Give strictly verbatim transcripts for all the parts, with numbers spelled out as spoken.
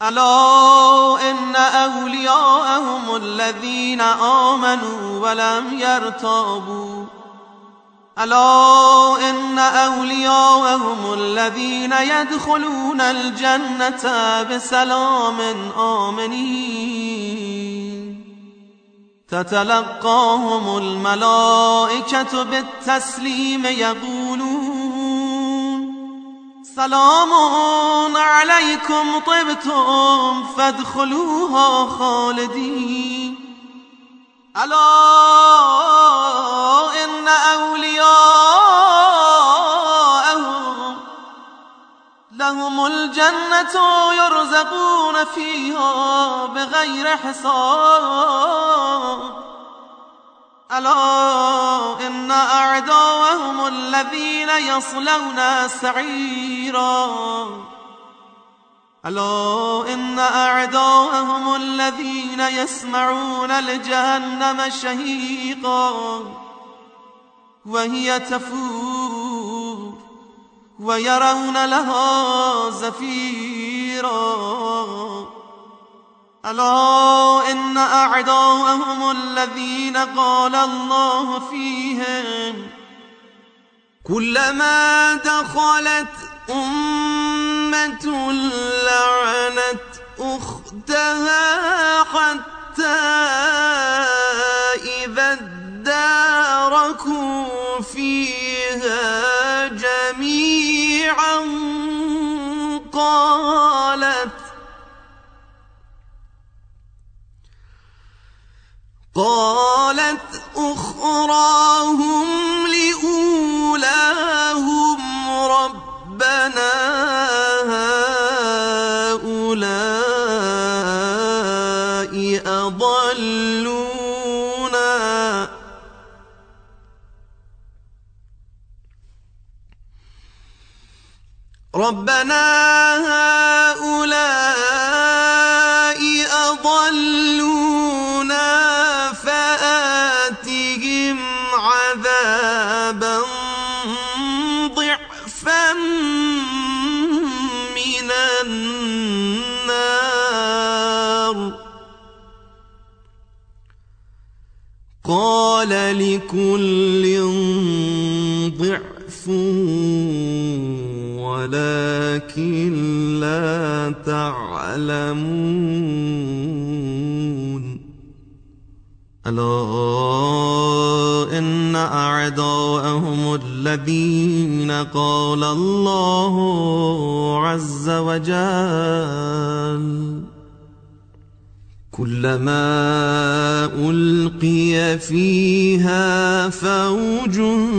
ألا إن أولياءهم الذين آمنوا ولم يرتابوا ألا إن أولياءهم الذين يدخلون الجنة بسلام آمنين تتلقاهم الملائكة بالتسليم يقولون سلام عليكم طبتم فادخلوها خالدين ألا إن أولياءهم لهم الجنة يرزقون فيها بغير حساب ألا إن أعداءهم الذين يصلون سعيرا ألا إن أعداءهم الذين يسمعون لجهنم شهيقا وهي تفور ويرون لها زفيرا ألا إن أعداءهم الذين قال الله فيهم كلما دخلت أمة لعنت أختها حتى إذا اداركوا فيها جميعا قالت قالت أخراهم لأولاهم ربنا هؤلاء أضلونا ربنا هؤلاء أضلونا فآتهم عذابا ضعفا من النار قال لكل ضعف ولكن لا تعلمون ألا إن أعداءهم الذين قال الله عز وجل كلما ألقي فيها فوج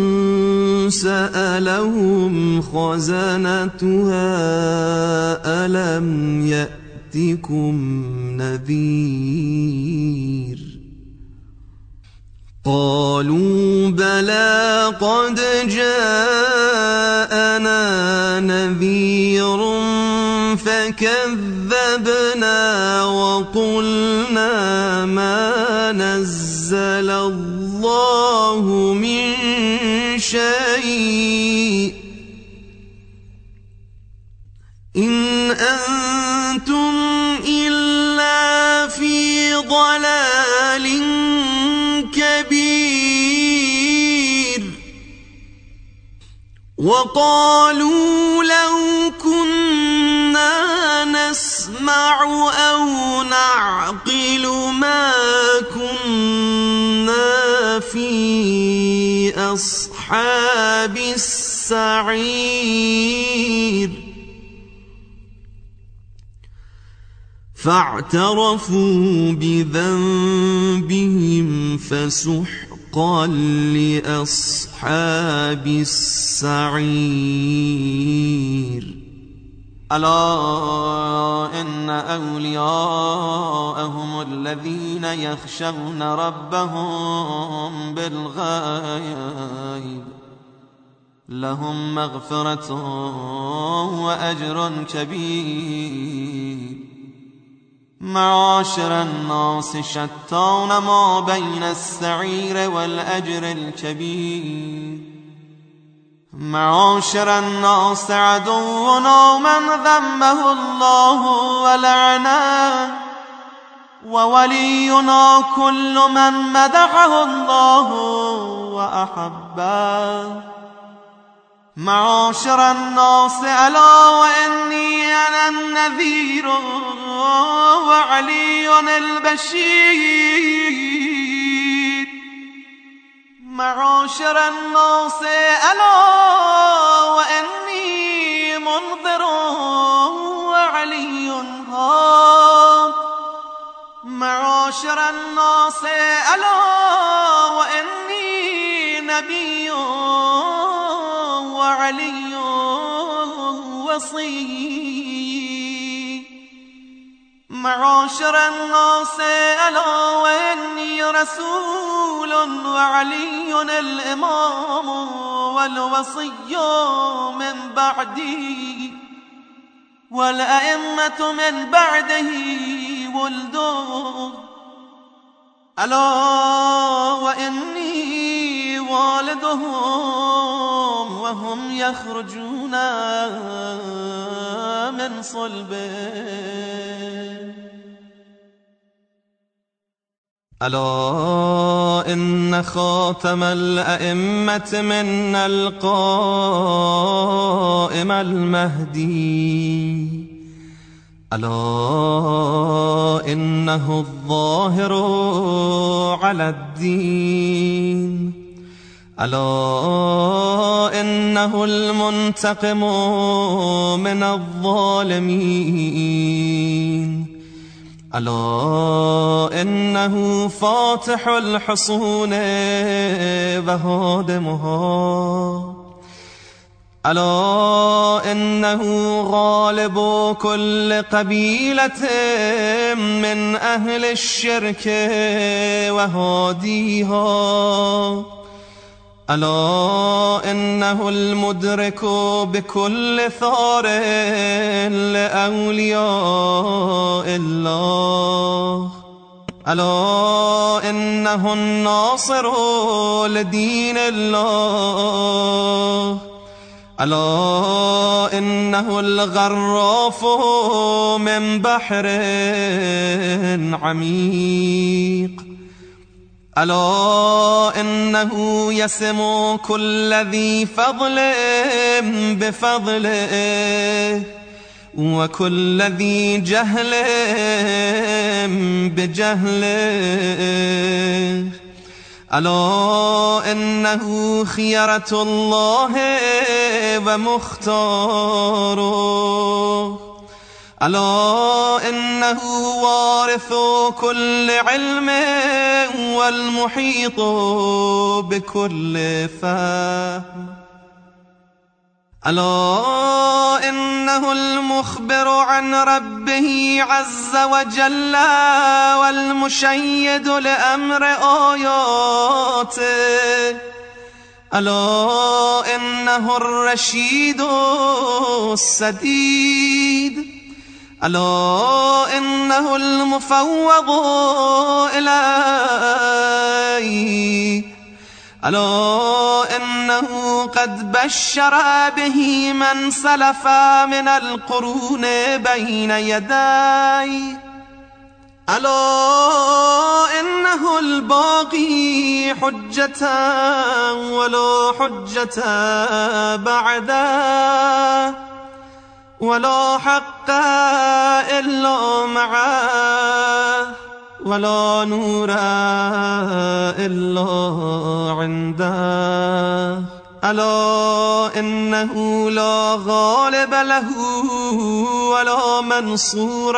سألهم خزنتها ألم يأتكم نذير قالوا بلى قد جاءنا نذير فكذبنا وقلنا ما نزل الله من شيء إن أنتم إلا في ضلال كبير وقالوا لو كنا نسمع أو نعقل ما كنا في أصحاب السعير فاعترفوا بذنبهم فسحقا لأصحاب السعير ألا إن أولياءهم الذين يخشون ربهم بالغيب لهم مغفرة وأجر كبير معاشر الناس شتان ما بين السعير والأجر الكبير معاشر الناس عدونا من ذمه الله ولعنه وولينا كل من مدحه الله وأحبه. معاشر الناس ألا وإني أنا النذير وعلي البشير. معاشر الناس ألا وإني منذر وعلي هاد. معاشر الناس ألا وإني نبي وعلي وصي. معاشر الناس ألا وإني رسول وعلي الإمام والوصي من بعدي والأئمة من بعده ولده. ألا وإني والدهم وهم يخرجون من صلبه. ألا إن خاتم الأئمة من القائم المهدي. ألا إنه الظاهر على الدين. ألا إنه المنتقم من الظالمين. ألا إنه فاتح الحصون وهادمها. ألا إنه غالب كل قبيلة من أهل الشرك وهاديها. ألا إنه المدرك بكل ثار لأولياء الله. ألا إنه الناصر لدين الله. ألا إنه الغراف من بحر عميق. ألا إنه يسم كل ذي فضل بفضله وكل ذي جهل بجهله. ألا إنه خيرة الله ومختاره. ألا إنه وارث كل علم والمحيط بكل فهم. ألا إنه المخبر عن ربه عز وجل والمشيد لأمر آياته. ألا إنه الرشيد السديد. ألا إنه المفوض إليه. ألا إنه قد بشر به من سلف من القرون بين يديه. ألا إنه الباقي حجة ولا حجة بعده ولا حق إلا معه ولا نور إلا عنده. ألا إنه لا غالب له ولا منصور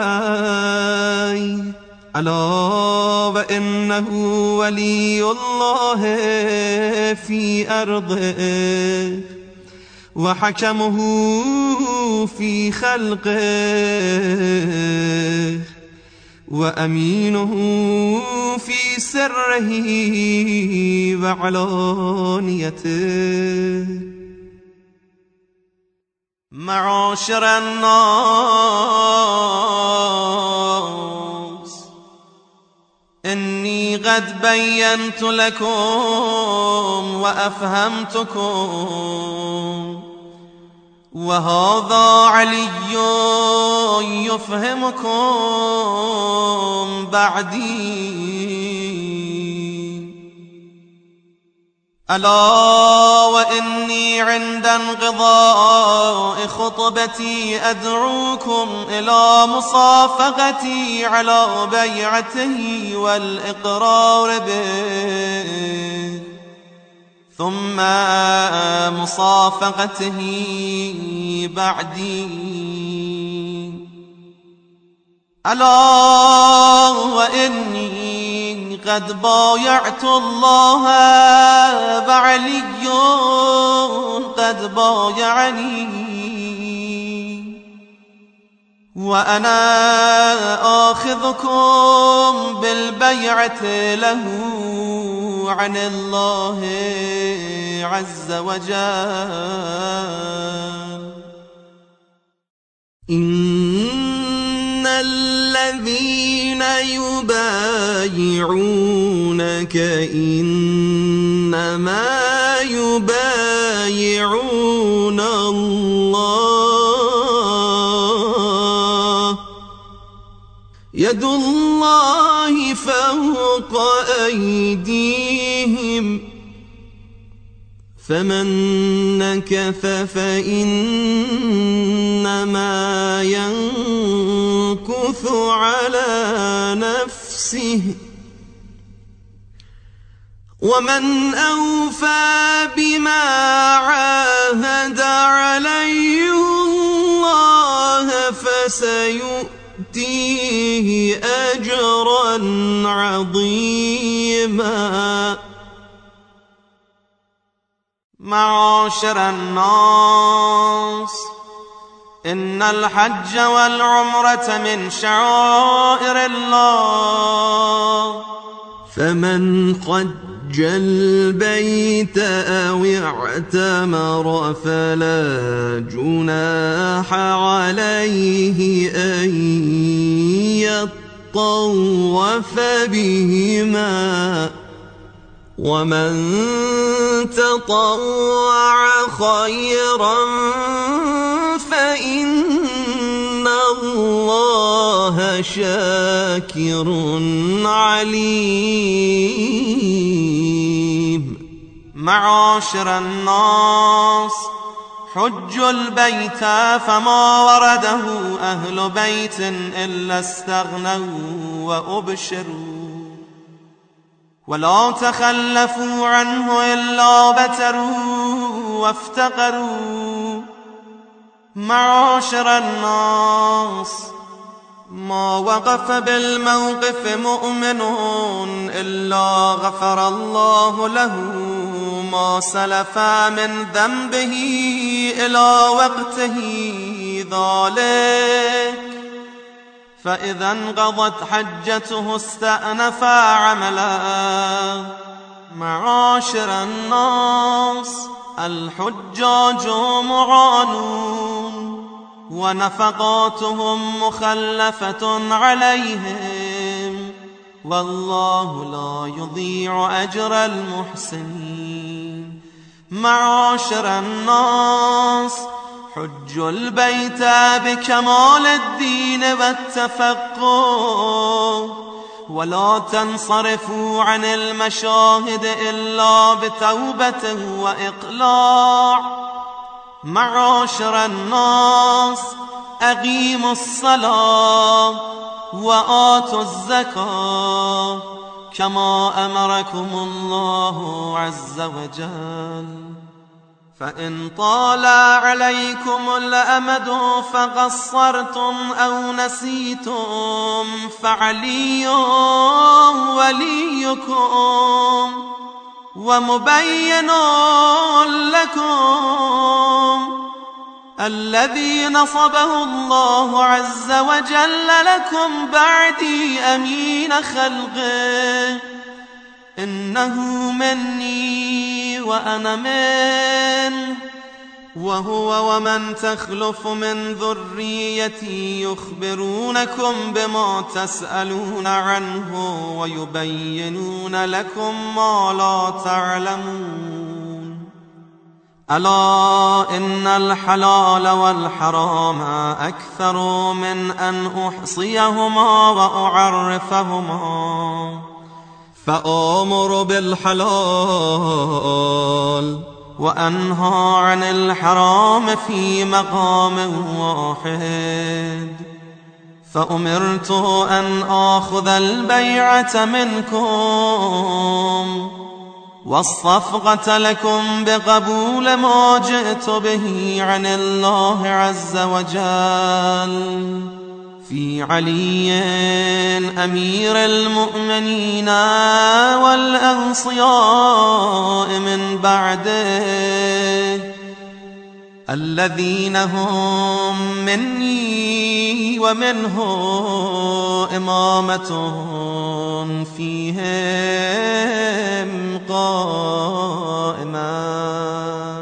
عليه. ألا وإنه ولي الله في أرضه وحكمه في خلقه وأمينه في سره وعلانيته. معاشر الناس إني قد بينت لكم وأفهمتكم، وهذا علي يفهمكم بعدي. ألا وإني عند انقضاء خطبتي أدعوكم إلى مصافقتي على بيعته والإقرار به، ثم مصافقته بعدي. ألا وإني قد بايعت الله وعلي قد بايعني، وأنا آخذكم بالبيعة له عن الله عز وجل. إن الذين يبايعونك إنما يبايعون الله، يد الله فوق أيديهم، فمن نكث فإنما ينكث على نفسه، ومن أوفى بما عاهد عليه الله فسيؤتيه أجرا عظيما. معاشر الناس، إن الحج والعمرة من شعائر الله، فمن حج البيت أو اعتمر فلا جناح عليه أن يطوف بهما، ومن تطوع خيرا فإن الله شاكر عليم. معاشر الناس، حجوا البيت فما ورده أهل بيت إلا استغنوا وأبشروا، ولا تخلفوا عنه إلا بتروا وافتقروا. معاشر الناس، ما وقف بالموقف مؤمن إلا غفر الله له ما سلف من ذنبه إلى وقته ذلك، فإذا انقضت حجته استأنف عملا. معاشر الناس، الحجاج معانون ونفقاتهم مخلفة عليهم، والله لا يضيع أجر المحسنين. معاشر الناس، حجوا البيت بكمال الدين والتفقه، ولا تنصرفوا عن المشاهد إلا بتوبة وإقلاع. معاشر الناس، أقيموا الصلاة وآتوا الزكاة كما أمركم الله عز وجل. فإن طال عليكم الأمد فقصرتم أو نسيتم فعلي وليكم ومبين لكم الذي نصبه الله عز وجل لكم بعدي أمين خلقه، إنه مني وأنا منه، وهو ومن تخلف من ذريتي يخبرونكم بما تسألون عنه ويبينون لكم ما لا تعلمون. ألا إن الحلال والحرام أكثر من أن أحصيهما وأعرفهما، فآمر بالحلال وأنهى عن الحرام في مقام واحد. فأمرت أن آخذ البيعة منكم والصفقة لكم بقبول ما جئت به عن الله عز وجل في علي أمير المؤمنين والأنصياء من بعده الذين هم مني ومنه إمامة فيهم قائمة.